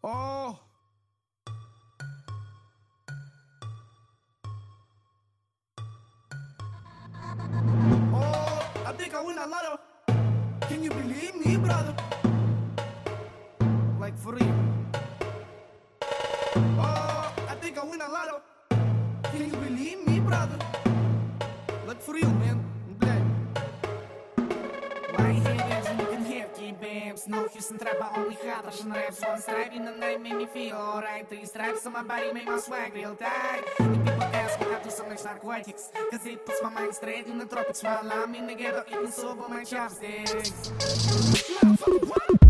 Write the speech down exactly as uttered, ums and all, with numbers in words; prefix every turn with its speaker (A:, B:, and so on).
A: Oh. Oh, I think I win a lotto. Can you believe me, brother? Like for real. Oh, I think I win a lotto. Can you believe me, brother? Like for real, man. Блядь.
B: Why haters and you can hear key babes. No Houston trap, I only had Russian raps. One stripe in the night made me feel alright. Three stripes on my body make my swag real tight. And people ask me how to some like narcotics, cause it puts my mind straight in the tropics while I'm in the ghetto eating soap on my chopsticks. Motherfucker, what?